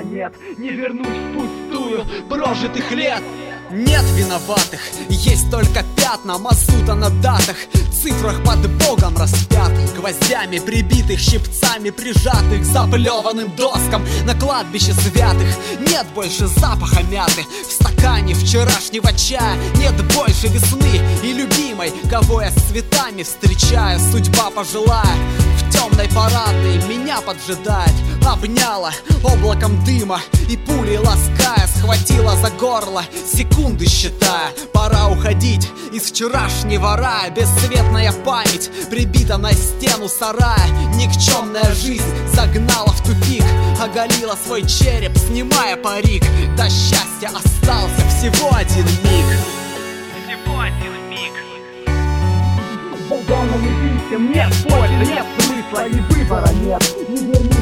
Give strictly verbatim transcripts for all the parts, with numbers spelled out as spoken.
нет, не вернуть впустую прожитых лет. Нет виноватых, есть только пятна мазута на датах, цифрах под Богом распятых, гвоздями прибитых, щипцами прижатых к заплеванным доскам на кладбище святых. Нет больше запаха мяты в стакане вчерашнего чая, нет больше весны и любимой, кого я с цветами встречаю. Судьба пожилая в темной парадной меня поджидает, обняла облаком дыма и пулей лаская схватила за горло, секунды считая. Пора уходить из вчерашнего рая, бесцветная память прибита на стену сарая. Никчемная жизнь загнала в тупик, оголила свой череп, снимая парик. До счастья остался всего один миг. Всего один миг. Вагонами писем нет пользы, нет смысла и выбора нет. Не вернись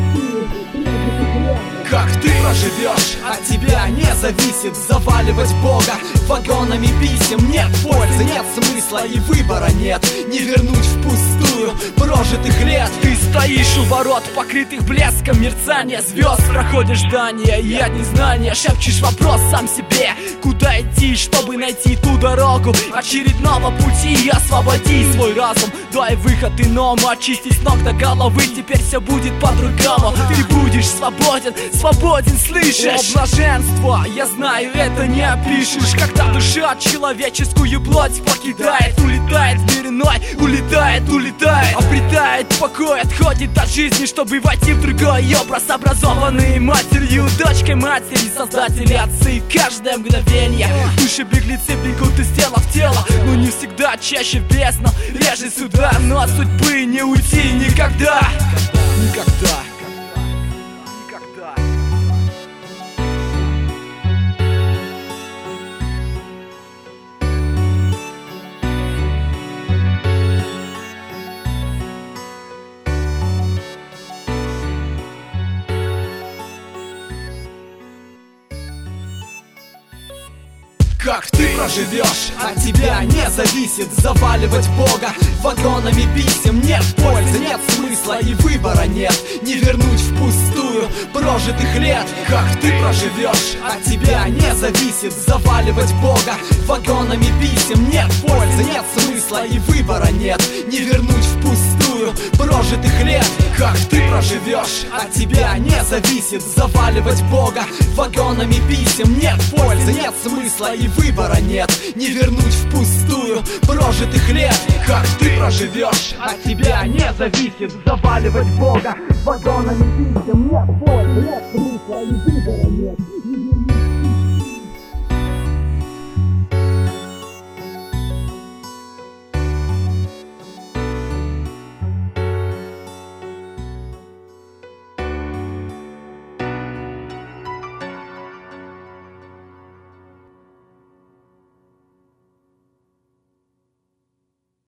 как ты проживешь, от тебя не зависит заваливать Бога вагонами писем. Нет пользы, нет смысла и выбора нет, не вернуть впустую прожитых лет. Ты стоишь у ворот, покрытых блеском мерцания звезд, проходишь здания и одни знания, шепчешь вопрос сам себе: куда идти, чтобы найти ту дорогу очередного пути? Освободи свой разум, дай выход иному, очисти с ног до головы, теперь все будет по-другому. Ты будешь свободен, свободен, слышишь? О, блаженство, я знаю, это не опишешь, когда душа человеческую плоть покидает, улетает в мир иной, улетает, улетает, обретает покой, отходит от жизни, чтобы войти в другой образ, образованный матерью, дочкой матери, создатели, отцы. Каждое мгновение души беглецы бегут из тела в тело, но не всегда, чаще в бездну, реже сюда, но от судьбы не уйти никогда. Никогда. Как ты проживешь, от тебя не зависит заваливать Бога вагонами писем. Нет пользы, нет смысла и выбора нет, не вернуть впустую прожитых лет. Как ты проживешь, от тебя не зависит заваливать Бога вагонами писем. Нет пользы, нет смысла и выбора нет, не вернуть впустую прожитых лет. Как ты проживешь, от тебя не зависит заваливать Бога вагонами писем. Нет пользы, нет смысла и выбора нет, не вернуть впустую прожитых лет. Как ты проживешь, от тебя не зависит заваливать Бога вагонами писем. Нет пользы, нет смысла и выбора нет.